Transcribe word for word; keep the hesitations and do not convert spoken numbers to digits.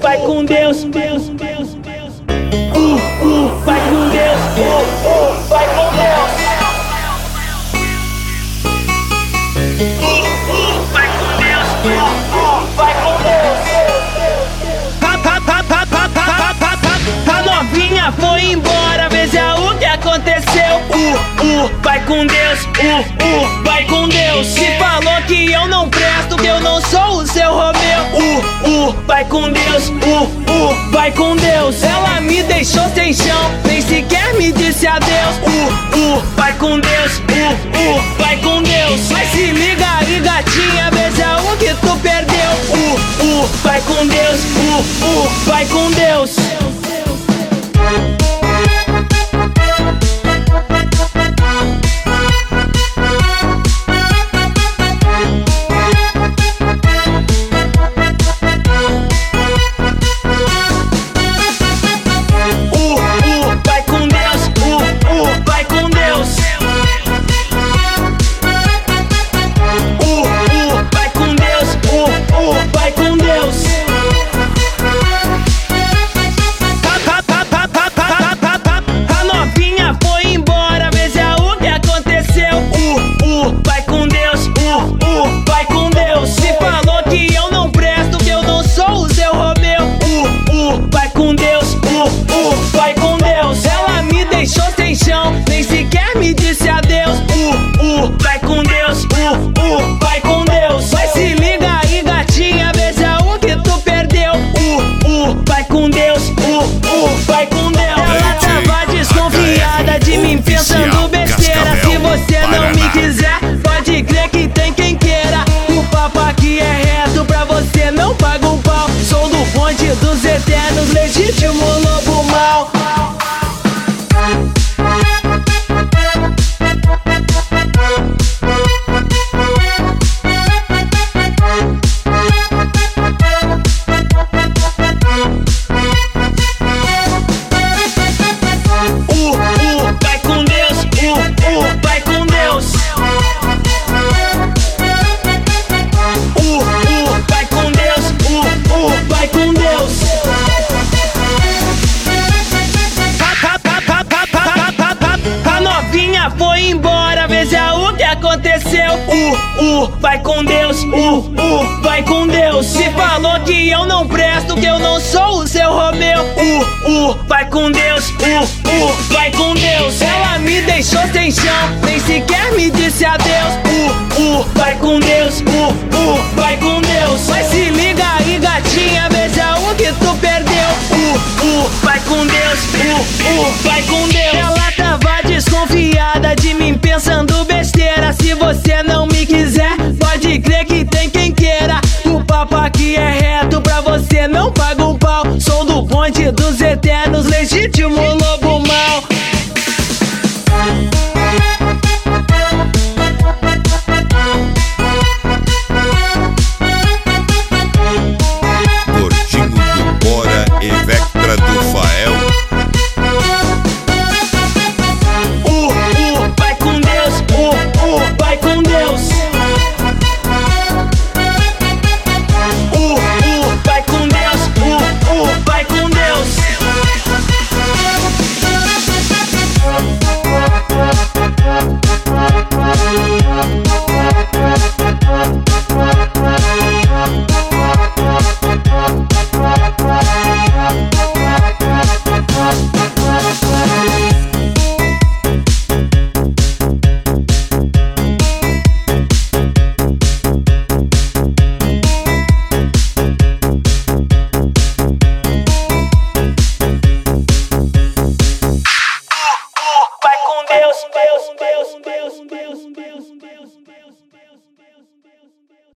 vai com Deus. Uh, uh, vai com Deus. Uh, uh, vai com Deus. Uh, uh, vai com Deus. Uh, uh, vai com Deus. A novinha foi embora, veja o que aconteceu. Uh, uh, vai com Deus. Uh, uh, vai com Deus. Se falou que eu não presto, que eu não sou o seu Romeu. Uh, uh, vai com Deus. Uh, uh, vai com Deus. Ela me deixou sem chão, nem sequer me disse adeus. Uh, uh, vai com Deus. Uh, uh, vai com Deus. Mas se liga aí, gatinha, veja o que tu perdeu. Uh, uh, vai com Deus. Uh, uh, vai com Deus. Nem sequer me disse adeus. Uh, uh, vai com Deus. Uh, uh, vai com Deus. Mas se liga aí, gatinha, veja o que tu perdeu. Uh, uh, vai com Deus. Uh, uh, vai com Deus. Ela tava desconfiada de mim, pensando besteira. Se você não me quiser, pode crer que tem quem queira. O papo aqui é reto, pra você não paga um pau. Sou do bonde dos eternos, legítimo lobo mau. Foi embora, veja o que aconteceu. Uh, uh, vai com Deus. Uh, uh, vai com Deus. Se falou que eu não presto, que eu não sou o seu Romeu. Uh, uh, vai com Deus. Uh, uh, vai com Deus. Ela me deixou sem chão, nem sequer me disse adeus. Uh, uh, vai com Deus. Uh, uh, vai com Deus. Mas se liga aí, gatinha, veja o que tu perdeu. Uh, uh, vai com Deus. Uh, uh, vai com Deus. Ela tava desconfiada de mim, pensando besteira. Se você não me quiser, pode crer que tem quem queira. O papo aqui é reto, pra você não paga um pau. Sou do bonde dos eternos, legítimo lobo.